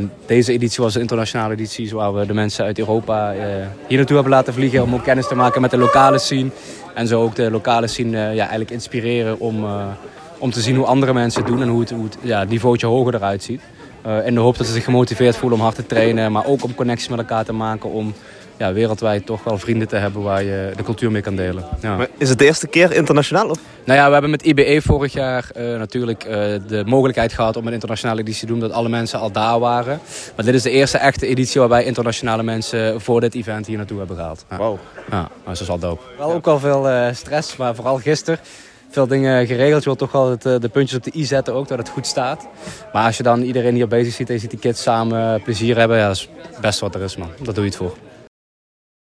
deze editie was een internationale editie, waar we de mensen uit Europa hier naartoe hebben laten vliegen om ook kennis te maken met de lokale scene. En zo ook de lokale scene eigenlijk inspireren om te zien hoe andere mensen het doen en hoe het niveautje hoger eruit ziet. In de hoop dat ze zich gemotiveerd voelen om hard te trainen, maar ook om connecties met elkaar te maken, om wereldwijd toch wel vrienden te hebben waar je de cultuur mee kan delen. Ja. Maar is het de eerste keer internationaal? Of? Nou ja, we hebben met IBE vorig jaar natuurlijk de mogelijkheid gehad om een internationale editie te doen, dat alle mensen al daar waren. Maar dit is de eerste echte editie waarbij internationale mensen voor dit event hier naartoe hebben gehaald. Ja. Wauw. Ja, dat is al dope. Wel ook al veel stress, maar vooral gisteren. Veel dingen geregeld. Je wilt toch wel de puntjes op de i zetten ook, dat het goed staat. Maar als je dan iedereen hier bezig ziet en je ziet die kids samen plezier hebben, dat is best wat er is, man. Dat doe je het voor.